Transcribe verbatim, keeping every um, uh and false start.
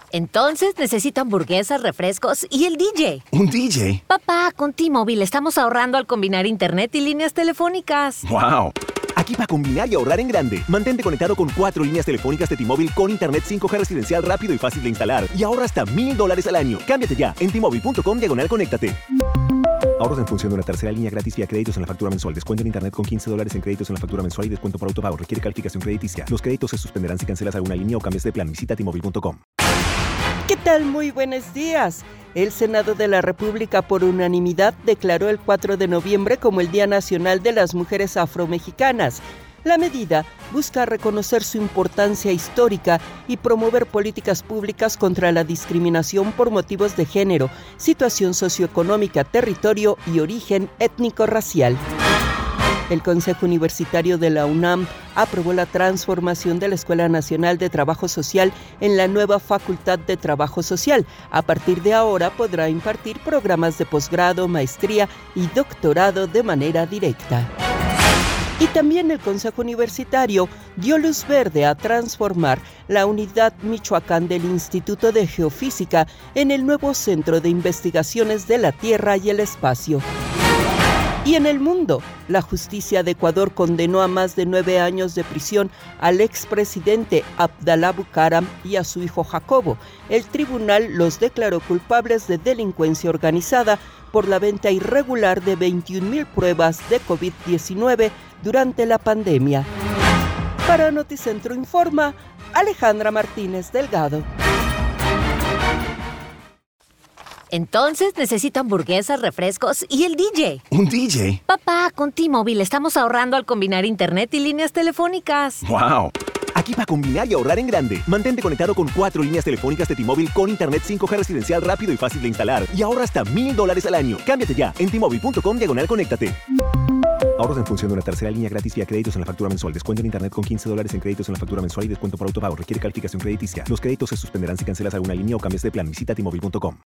Entonces necesito hamburguesas, refrescos y el D J. ¿Un D J? Papá, con T-Mobile estamos ahorrando al combinar internet y líneas telefónicas. ¡Wow! Aquí para combinar y ahorrar en grande. Mantente conectado con cuatro líneas telefónicas de T-Mobile con internet cinco G residencial rápido y fácil de instalar. Y ahorra hasta mil dólares al año. Cámbiate ya en T-Mobile punto com diagonal conéctate. Ahorros en función de una tercera línea gratis vía créditos en la factura mensual. Descuento en internet con quince dólares en créditos en la factura mensual y descuento por autopago. Requiere calificación crediticia. Los créditos se suspenderán si cancelas alguna línea o cambias de plan. Visita T Mobile punto com. ¿Qué tal? Muy buenos días. El Senado de la República por unanimidad declaró el cuatro de noviembre como el Día Nacional de las Mujeres Afromexicanas. La medida busca reconocer su importancia histórica y promover políticas públicas contra la discriminación por motivos de género, situación socioeconómica, territorio y origen étnico-racial. El Consejo Universitario de la UNAM aprobó la transformación de la Escuela Nacional de Trabajo Social en la nueva Facultad de Trabajo Social. A partir de ahora podrá impartir programas de posgrado, maestría y doctorado de manera directa. Y también el Consejo Universitario dio luz verde a transformar la unidad Michoacán del Instituto de Geofísica en el nuevo Centro de Investigaciones de la Tierra y el Espacio. Y en el mundo, la justicia de Ecuador condenó a más de nueve años de prisión al expresidente Abdalá Bucaram y a su hijo Jacobo. El tribunal los declaró culpables de delincuencia organizada por la venta irregular de veintiún mil pruebas de COVID diecinueve durante la pandemia. Para Noticentro Informa, Alejandra Martínez Delgado. Entonces necesito hamburguesas, refrescos y el D J. ¿Un D J? Papá, con T-Mobile estamos ahorrando al combinar internet y líneas telefónicas. ¡Wow! Aquí para combinar y ahorrar en grande. Mantente conectado con cuatro líneas telefónicas de T-Mobile con internet cinco G residencial rápido y fácil de instalar. Y ahorra hasta mil dólares al año. Cámbiate ya en T Mobile punto com diagonal conéctate. Ahorros en función de una tercera línea gratis vía créditos en la factura mensual. Descuento en internet con quince dólares en créditos en la factura mensual y descuento por autopago. Requiere calificación crediticia. Los créditos se suspenderán si cancelas alguna línea o cambias de plan. Visita T Mobile punto com.